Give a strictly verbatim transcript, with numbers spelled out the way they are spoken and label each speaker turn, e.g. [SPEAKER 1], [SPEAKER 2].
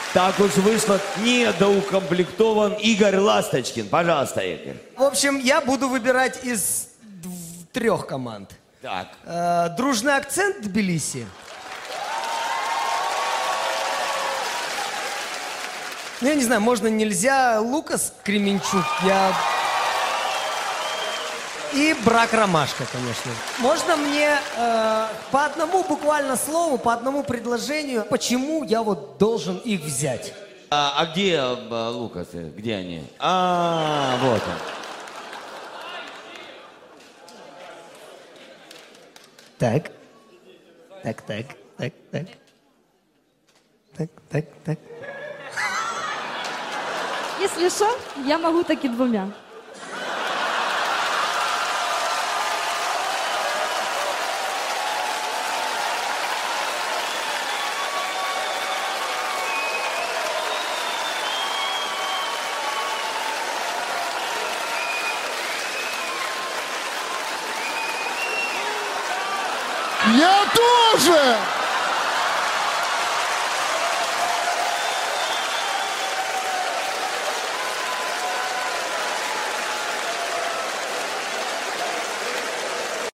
[SPEAKER 1] Так уж вышло, недоукомплектован Игорь Ласточкин. Пожалуйста, Игорь.
[SPEAKER 2] В общем, я буду выбирать из трех команд.
[SPEAKER 1] Так.
[SPEAKER 2] Э, дружный акцент Тбилиси. Ну, я не знаю, можно, нельзя. Лукас Кременчук, я... И брак Ромашка, конечно. Можно мне э, по одному буквально слову, по одному предложению, почему я вот должен их взять?
[SPEAKER 1] А, а где а, Лукасы? Где они? А, вот он.
[SPEAKER 2] Так. Так, так, так, так. Так, так, так.
[SPEAKER 3] Если что, я могу таки двумя.
[SPEAKER 4] Я тоже!